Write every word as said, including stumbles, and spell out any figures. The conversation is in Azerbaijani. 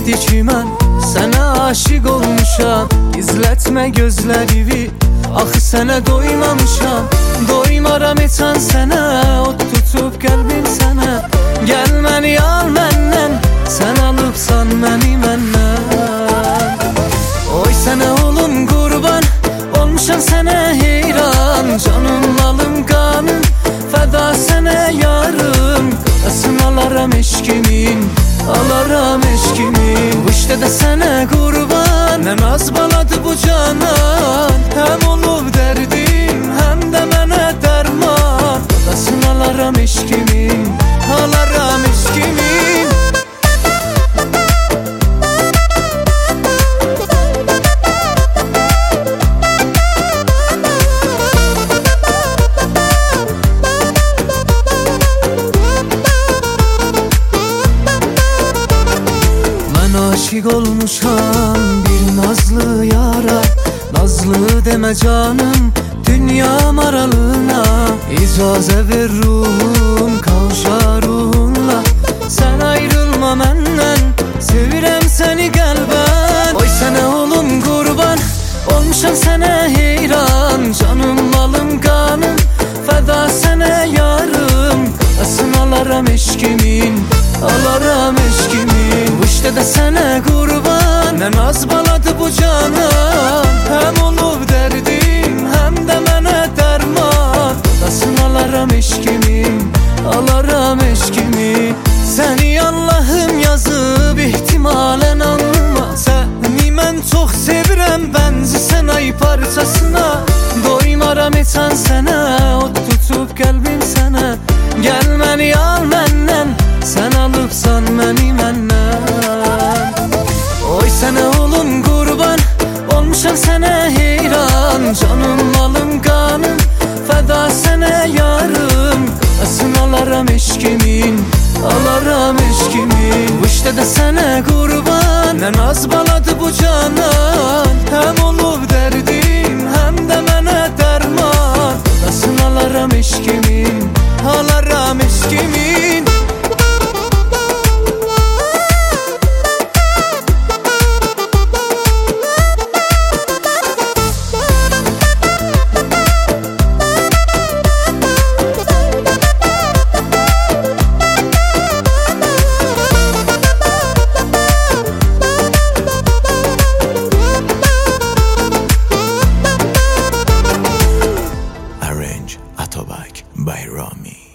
Deyibdi ki mən sənə aşiq olmuşam. İzlətmə gözlərimi, axı sənə doymamışam. Doymaram eçən sənə, od tutub qəlbim sənə. Gəl məni al məndən, sən alıbsan məni məndən. Oy sənə olum qurban, olmuşam sənə heyran. Canım, malım, qanım, fəda sənə yarım. Qadasını alaram eşkimin, alaram eşkimin. Bu işdə də sənə qurban, nə naz baladı bu canan. Həm olub dərdim, həm də mənə dərman. Qadasını alaram eşkimin, alaram eşkimin. Aşık olmuşam bir nazlı yara. Nazlı deme canım, dünya maralına. İcazə ver ruhum, kavuşa ruhunla. Sen ayrılma məndən, sevirəm səni qəlbən. Oy sənə olum qurban, olmuşam sənə heyran. Canım, malım, qanım, fəda sənə yarım. Qadasını alaram eşkimin, alaram eşkimin. Bu işdə də sənə qurban, nə naz baladı bu canan. Həm olub dərdim, həm də mənə dərman. Qadasını alaram eşkimin, alaram eşkimin. Səni Allahım yazıb ihtimalən anma. Səni mən çox sevirəm, bənzisən ay parçasına. Doymaram eçən sənə, od tutub qəlbim sənə. Gəl məni al məndən, sən alıbsan məni məndən. Oy sənə olum qurban, olmuşam sənə heyran. Canım, malım, qanım, fəda sənə yarım. Qadasını alaram eşkimin, alaram eşkimin. Bu işdə də sənə qurban, nə naz baladı bu canan. Həm olub dərdim, həm də mənə dərman. Qadasını alaram eşkimin, alaram eşkimin. Atobak by Rami.